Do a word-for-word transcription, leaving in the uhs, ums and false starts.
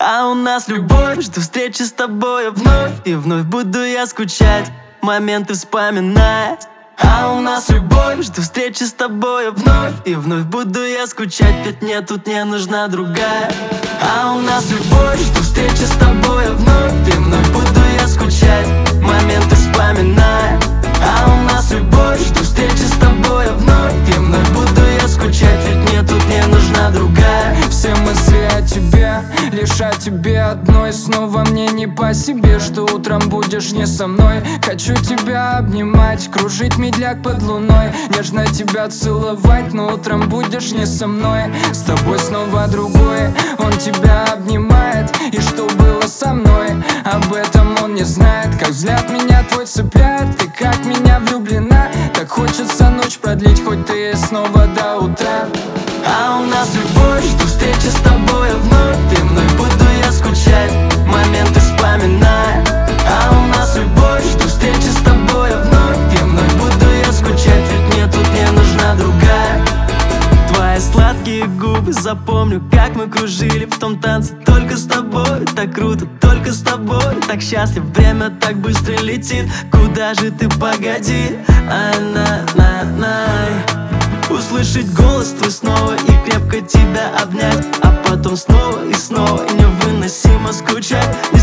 А у нас любовь, жду встречи с тобой вновь. И вновь буду я скучать, моменты вспоминать. А у нас любовь, жду встречи с тобой вновь. И вновь буду я скучать, ведь мне тут не нужна другая. А у нас любовь, жду встречи с тобой вновь. И вновь буду я скучать, моменты вспоминая. А у нас любовь, жду встречи с тобой вновь. И вновь буду я скучать, ведь мне тут не нужна другая. Все мысли о тебе, лишь о тебе одной. Снова мне не по себе, что утром будешь не со мной. Хочу тебя обнимать, кружить медляк под луной, нежно тебя целовать, но утром будешь не со мной. С тобой снова другой, он тебя обнимает. И что было со мной, об этом он не знает. Как взгляд меня твой цепляет, ты как меня влюблена. Так хочется ночь продлить, хоть ты снова до утра. А у нас любовь, жду встречи с тобой вновь. И вновь буду я скучать, моменты вспоминая. А у нас любовь, жду встречи с тобой вновь. И вновь буду я скучать, ведь мне тут не нужна другая. Твои сладкие губы запомню, как мы кружили в том танце только с тобой. Так круто, только с тобой. Так счастлив, время так быстро летит. Куда же ты, погоди, ай-на-на-на. Услышать голос твой снова и крепко тебя обнять. А потом снова и снова, и невыносимо скучать.